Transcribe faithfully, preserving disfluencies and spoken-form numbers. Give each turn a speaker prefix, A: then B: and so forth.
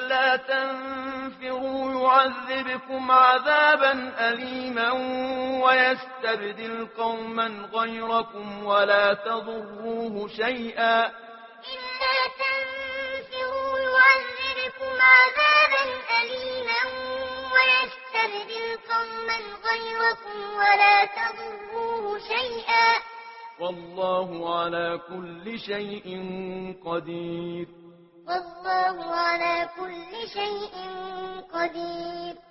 A: إلا تنفروا يعذبكم عذابا أليما ويستبدل قوما غيركم ولا تضروه شيئا
B: إلا تنفروا يعذبكم عذابا أليما ويستبدل قوما غيركم ولا تضروه شيئا
A: والله على كل شيء قدير
B: والله على كل شيء قدير